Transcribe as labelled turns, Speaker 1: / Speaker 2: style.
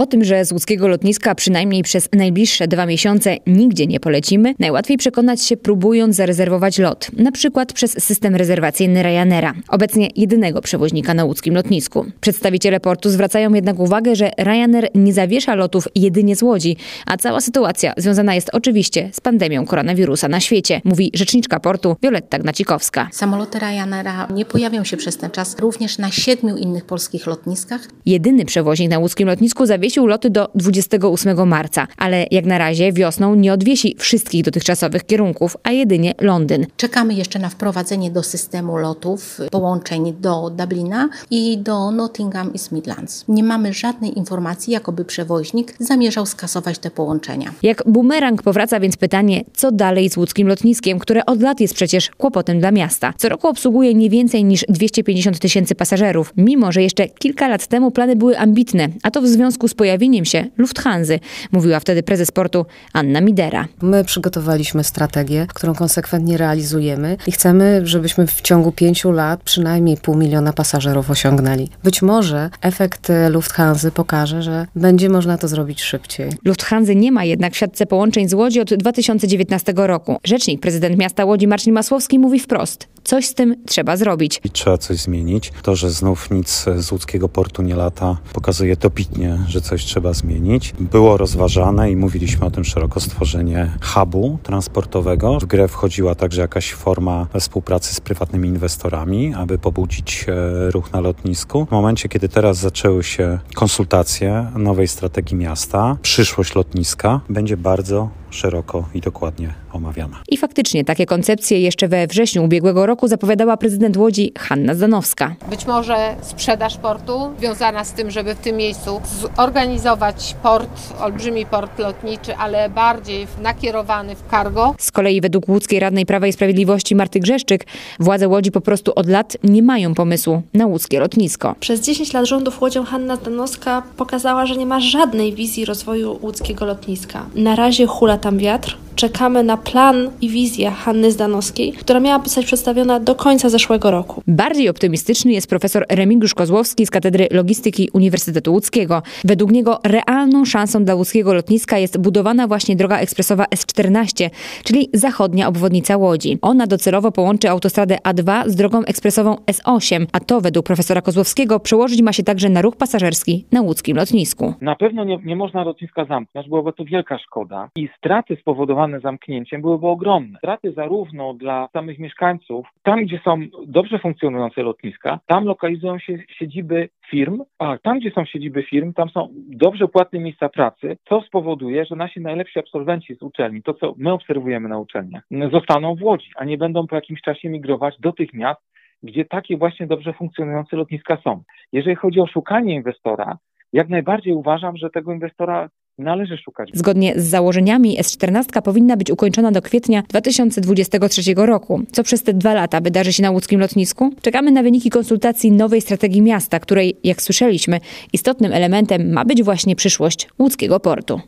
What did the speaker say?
Speaker 1: O tym, że z łódzkiego lotniska przynajmniej przez najbliższe 2 miesiące nigdzie nie polecimy, najłatwiej przekonać się próbując zarezerwować lot, na przykład przez system rezerwacyjny Ryanaira, obecnie jedynego przewoźnika na łódzkim lotnisku. Przedstawiciele portu zwracają jednak uwagę, że Ryanair nie zawiesza lotów jedynie z Łodzi, a cała sytuacja związana jest oczywiście z pandemią koronawirusa na świecie, mówi rzeczniczka portu Wioletta Gnacikowska.
Speaker 2: Samoloty Ryanaira nie pojawią się przez ten czas również na 7 innych polskich lotniskach.
Speaker 1: Jedyny przewoźnik na łódzkim lotnisku zawiesił loty do 28 marca, ale jak na razie wiosną nie odwiesi wszystkich dotychczasowych kierunków, a jedynie Londyn.
Speaker 2: Czekamy jeszcze na wprowadzenie do systemu lotów połączeń do Dublina i do Nottingham i East Midlands. Nie mamy żadnej informacji, jakoby przewoźnik zamierzał skasować te połączenia.
Speaker 1: Jak bumerang powraca więc pytanie, co dalej z łódzkim lotniskiem, które od lat jest przecież kłopotem dla miasta. Co roku obsługuje nie więcej niż 250 000 pasażerów, mimo że jeszcze kilka lat temu plany były ambitne, a to w związku z pojawieniem się Lufthansy, mówiła wtedy prezes portu Anna Midera.
Speaker 3: My przygotowaliśmy strategię, którą konsekwentnie realizujemy i chcemy, żebyśmy w ciągu 5 lat przynajmniej 500 000 pasażerów osiągnęli. Być może efekt Lufthansy pokaże, że będzie można to zrobić szybciej.
Speaker 1: Lufthansy nie ma jednak w siatce połączeń z Łodzi od 2019 roku. Rzecznik prezydent miasta Łodzi Marcin Masłowski mówi wprost: coś z tym trzeba zrobić.
Speaker 4: I trzeba coś zmienić. To, że znów nic z łódzkiego portu nie lata, pokazuje dobitnie, że coś trzeba zmienić. Było rozważane i mówiliśmy o tym szeroko, stworzenie hubu transportowego. W grę wchodziła także jakaś forma współpracy z prywatnymi inwestorami, aby pobudzić ruch na lotnisku. W momencie, kiedy teraz zaczęły się konsultacje nowej strategii miasta, przyszłość lotniska będzie bardzo szeroko i dokładnie omawiana.
Speaker 1: I faktycznie takie koncepcje jeszcze we wrześniu ubiegłego roku zapowiadała prezydent Łodzi Hanna Zdanowska.
Speaker 5: Być może sprzedaż portu związana z tym, żeby w tym miejscu zorganizować port, olbrzymi port lotniczy, ale bardziej nakierowany w cargo.
Speaker 1: Z kolei według łódzkiej radnej Prawa i Sprawiedliwości Marty Grzeszczyk władze Łodzi po prostu od lat nie mają pomysłu na łódzkie lotnisko.
Speaker 6: Przez 10 lat rządów Łodzią Hanna Zdanowska pokazała, że nie ma żadnej wizji rozwoju łódzkiego lotniska. Na razie hula tam wiatr. Czekamy na plan i wizję Hanny Zdanowskiej, która miała zostać przedstawiona do końca zeszłego roku.
Speaker 1: Bardziej optymistyczny jest profesor Remigiusz Kozłowski z Katedry Logistyki Uniwersytetu Łódzkiego. Według niego realną szansą dla łódzkiego lotniska jest budowana właśnie droga ekspresowa S14, czyli zachodnia obwodnica Łodzi. Ona docelowo połączy autostradę A2 z drogą ekspresową S8, a to według profesora Kozłowskiego przełożyć ma się także na ruch pasażerski na łódzkim lotnisku.
Speaker 7: Na pewno nie można lotniska zamknąć, byłaby to wielka szkoda i straty spowodowane zamknięciem byłyby ogromne. Straty zarówno dla samych mieszkańców, tam gdzie są dobrze funkcjonujące lotniska, tam lokalizują się siedziby firm, a tam gdzie są siedziby firm, tam są dobrze płatne miejsca pracy, co spowoduje, że nasi najlepsi absolwenci z uczelni, to co my obserwujemy na uczelniach, zostaną w Łodzi, a nie będą po jakimś czasie migrować do tych miast, gdzie takie właśnie dobrze funkcjonujące lotniska są. Jeżeli chodzi o szukanie inwestora, jak najbardziej uważam, że tego inwestora należy szukać.
Speaker 1: Zgodnie z założeniami S14 powinna być ukończona do kwietnia 2023 roku. Co przez te 2 lata wydarzy się na łódzkim lotnisku? Czekamy na wyniki konsultacji nowej strategii miasta, której, jak słyszeliśmy, istotnym elementem ma być właśnie przyszłość łódzkiego portu.